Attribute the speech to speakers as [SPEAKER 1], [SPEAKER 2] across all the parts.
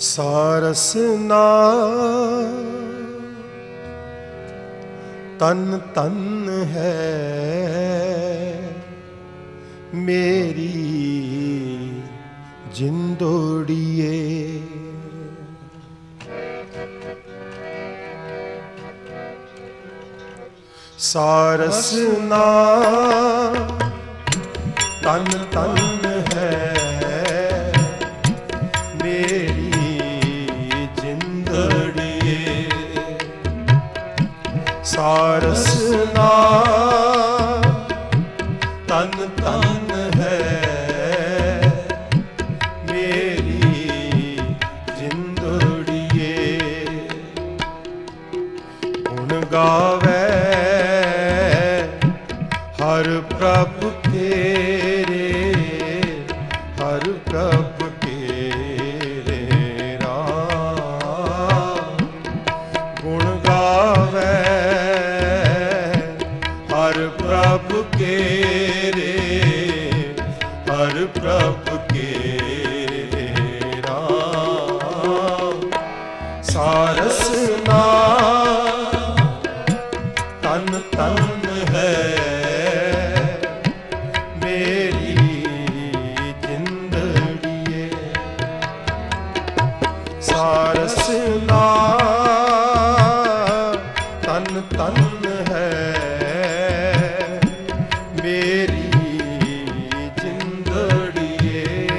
[SPEAKER 1] ਸਾਰਸ ਨਾਮ ਤਨ ਤਨ ਹੈ ਮੇਰੀ ਜਿੰਦੋੜੀਏ। ਸਾਰਸ ਨਾਮ ਤਨ ਤਨ ਹੈ ਮੇਰੀ ਜਿੰਦੜੀਏ। ਸਾਰਸ ਨਾਮ ਤਨ ਤਨ ਹੈ ਮੇਰੀ ਜਿੰਦੜੀਏ। ਗੁਣ ਗਾਵੇ ਹਰ ਪ੍ਰਭ ਤੇਰੇ, ਹਰ ਪ੍ਰਭ ਤੇਰੇ ਰਾਮ। ਗੁਣ ਗਾਵੇ ਹਰ ਪ੍ਰਭ ਤੇਰੇ, ਹਰ ਪ੍ਰਭ ਤੇਰੇ ਰਾਮ। ਸਾਰਸ ਨਾਮ ਤਨ ਤਨ ਹੈ ਸਾਰਸ ਨਾਮ ਤਨ ਤਨ ਹੈ ਮੇਰੀ ਜਿੰਦੜੀਏ।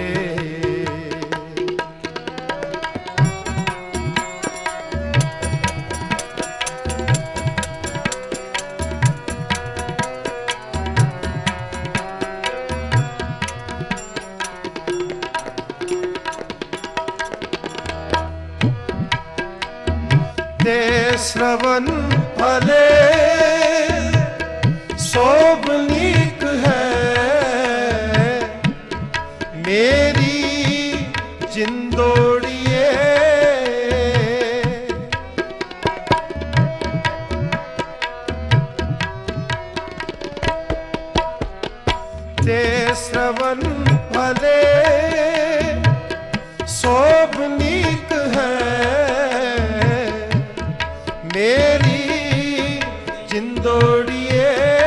[SPEAKER 1] ਤੇ ਸ਼੍ਰਵਨ ਭਲੇ ਸੋਭਨੀਕ ਹੈ ਮੇਰੀ ਜਿੰਦੋੜੀਏ। ਤੇ ਸ਼੍ਰਵਨ ਭਲੇ ਸੋਭਨੀਕ ਹੈ ਮੇਰੀ ਜਿੰਦੋੜੀਏ।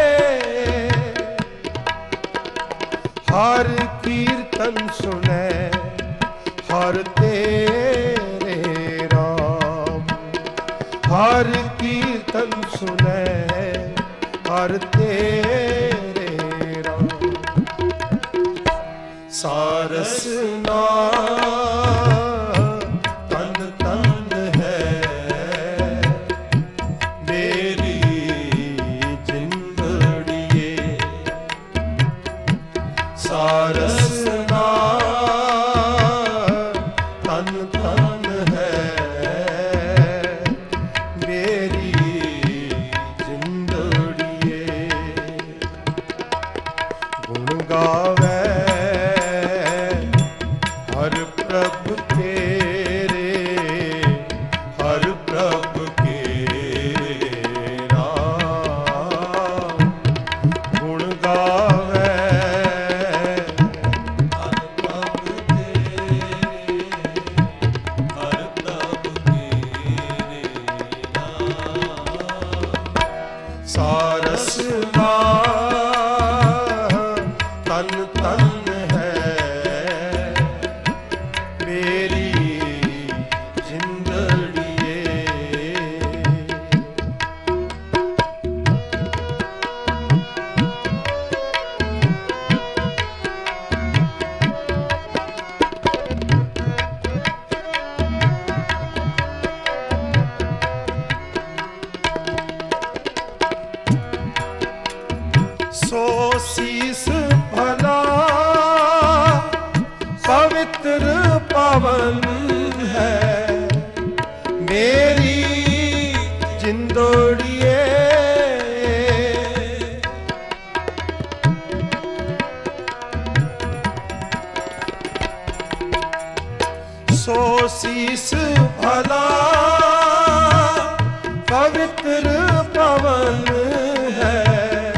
[SPEAKER 1] ਹਰ ਕੀਰਤਨ ਸੁਣੈ ਹਰ ਤੇਰੇ ਰਾਮ। ਹਰ ਕੀਰਤਨ ਸੁਣੈ ਹਰ ਤੇਰੇ ਰਾਮ। ਸਾਰਸ ਨਾਮ ਤਨ ਤਨ ਹੈ ਮੇਰੀ ਜਿੰਦੜੀਏ। ਸਾਰਸ ਨਾਮ ਤਨ ਤਨ ਹੈ ਮੇਰੀ ਜਿੰਦੜੀਏ। ਗੁਣ ਗਾਵੇ ਹਰ ਪ੍ਰਭ ਤੇਰੇ, ਹਰ ਪ੍ਰਭ ਸਾਰਸ ਨਾਮ ਤਨ ਤਨ ਹੈ ਮੇਰੀ ਜਿੰਦੜੀਏ। ਸੋ ਸੀਸ ਭਲਾ ਪਵਿੱਤਰ ਪਾਵਨ ਹੈ ਮੇਰੀ ਜਿੰਦੋੜੀਏ। ਸੋ ਸੀਸ ਭਲਾ ਪਵਿੱਤਰ ਪਾਵਨ ਹੈ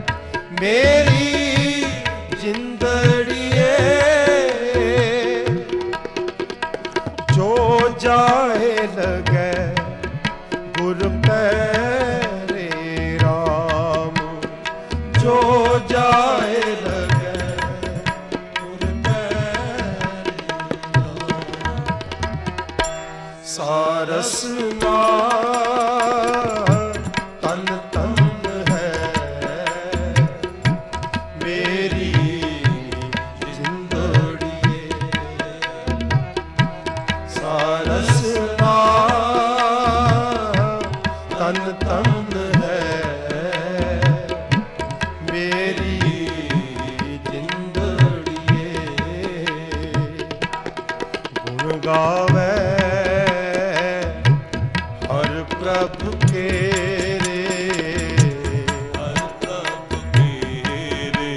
[SPEAKER 1] ਮੇਰੀ ਜਿੰਦੜੀਏ। ਜੋ गुर पैरे राम जो जाए लगे, गुर पैरे सारस नाम तन तन है मेरी जिंदड़िए, सारस नाम तन तन है मेरी जिंदड़िए। गुण गावे हर प्रभु के रे, हर प्रभु के रे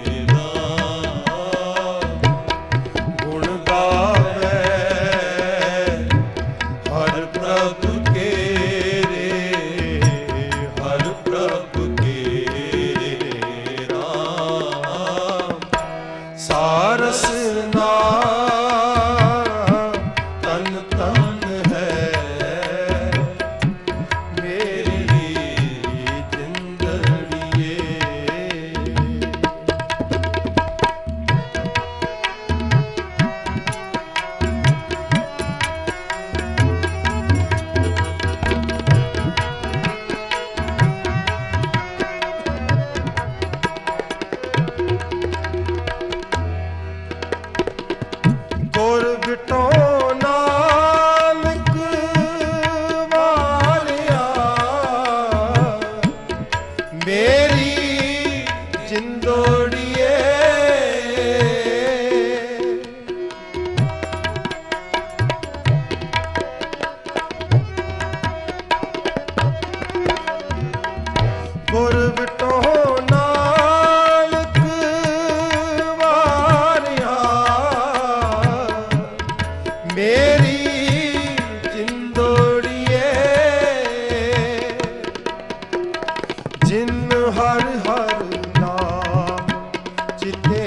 [SPEAKER 1] नाम। गुण गावे हर प्रभु के रे, हर प्रभु के रे राम। सारस नाम तन तन है मेरी जिंदड़िए। ਗੁਰ ਬਿਟੋ ਨਾਨਕ ਵਾਲਿਆ ਮੇਰੀ ਜਿੰਦੋੜੀਏ। ਗੁਰ ਬਿਟੋ ਨਾਨਕ ਵਾਲਿਆ ਮੇਰੀ ਜਿੰਦੋੜੀਏ। ਜਿਨ ਹਰ ਹਰ ਨਾਮ ਚਿਤੇ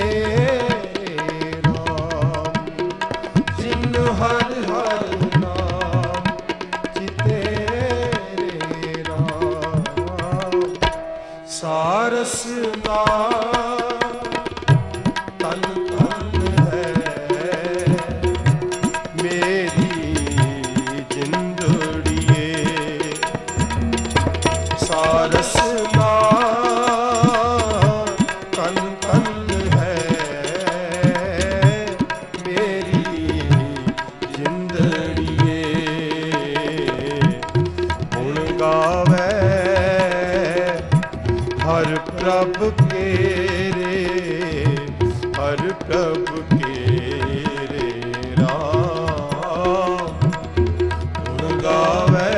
[SPEAKER 1] ਰਾਮ, ਜਿਨ ਹਰ ਹਰ ਨਾਮ ਚਿਤੇ ਰਾਮ। ਸਾਰਸ ਨਾਮ ਤਨ ਤਨ ਹੈ ਮੇਰੀ ਜਿੰਦੜੀਏ। ਸਾਰਸ ਨਾਮ ਤਨ ਤਨ ਹੈ ਮੇਰੀ ਜਿੰਦੜੀਏ। ਗੁਣ ਗਾਵੇ ਹਰ ਪ੍ਰਭ ਕੇ ਰੇ, ਹਰ ਪ੍ਰਭ ਕੇ ਰੇ ਰਾਮ। ਗੁਣ ਗਾਵੇ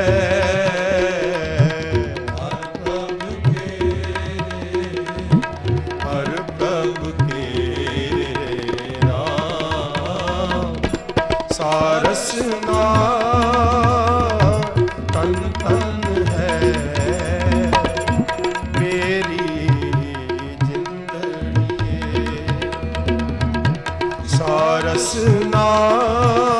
[SPEAKER 1] ਹਰ ਪ੍ਰਭ ਕੇ ਰੇ, ਹਰ ਪ੍ਰਭ ਕੇ ਰੇ ਰਾਮ। ਸਾਰਸ ਨਾਮ ਤਨ ਤਨ ਹੈ ਮੇਰੀ ਜਿੰਦੜੀਏ। ਸਾਰਸ ਨਾਮ